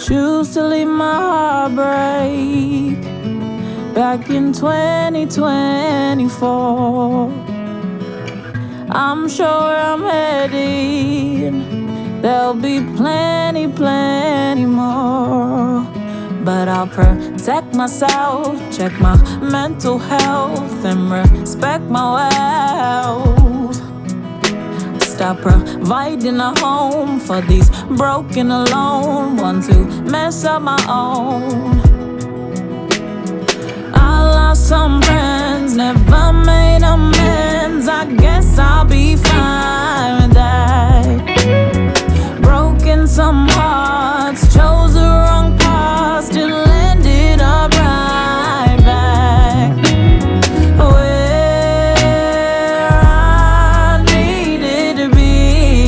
Choose to leave my heart break back in 2024. I'm sure I'm headed, there'll be plenty, plenty more. But I'll protect myself, check my mental health, and respect my wealth. Stop providing a home for these broken alone ones who mess up my own. I lost some friends, never made amends. I guess I'll be fine with that. Broken some hearts, chose the wrong path, still ended up right back where I needed to be,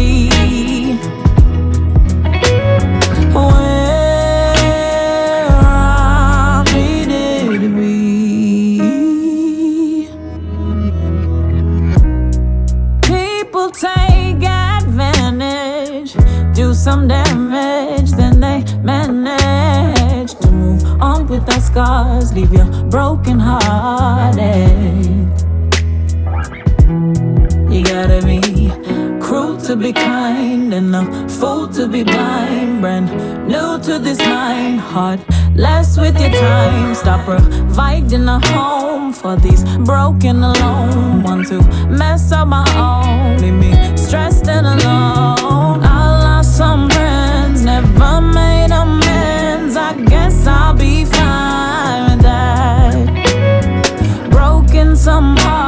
where I needed to be. People take advantage, do some damage, then they manage to move on with their scars, leave you broken hearted. You gotta be cruel to be kind, and a fool to be blind. Brand new to this mind, heartless with your time. Stop providing a home for these broken alone ones who mess up my own, leave me stressed and alone. I lost some friends, never made amends. I guess I'll be fine with that. Broken some hearts,